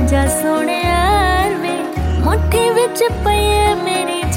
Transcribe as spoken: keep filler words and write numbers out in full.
जा सोने यार वे मुट्ठी विच पई है मेरी